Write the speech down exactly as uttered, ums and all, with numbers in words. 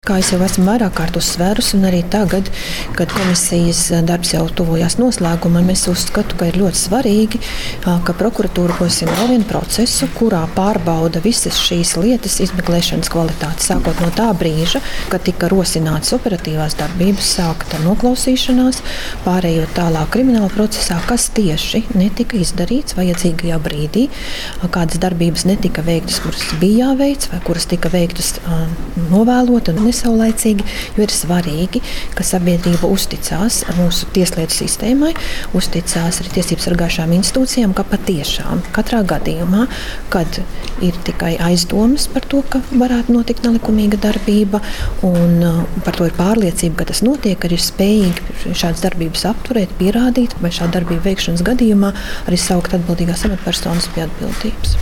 Kā es jau esmu vairāk kārt uzsvērusi, un arī tagad, kad komisijas darbs jau tuvojās noslēgumam, es uzskatu, ka ir ļoti svarīgi, ka prokuratūra rosina vēl vienu procesu, kurā pārbauda visas šīs lietas izmeklēšanas kvalitāti. Sākot no tā brīža, kad tika rosināts operatīvās darbības, sākt ar noklausīšanās, pārējot tālāk krimināla procesā, kas tieši netika izdarīts vajadzīgajā brīdī, kādas darbības netika veiktas, kuras bija jāveic, vai kuras tika veiktas novēlot un nesaulaicīgi, jo ir svarīgi, ka sabiedrība uzticās mūsu tieslietu sistēmai, uzticās arī tiesību sargājušām institūcijām, ka patiešām katrā gadījumā, kad ir tikai aizdomas par to, ka varētu notikt nelikumīga darbība, un par to ir pārliecība, ka tas notiek, arī ir spējīgi šādas darbības apturēt, pierādīt, vai šāda darbība veikšanas gadījumā arī saukt atbildīgās amatpersonas pie atbildības.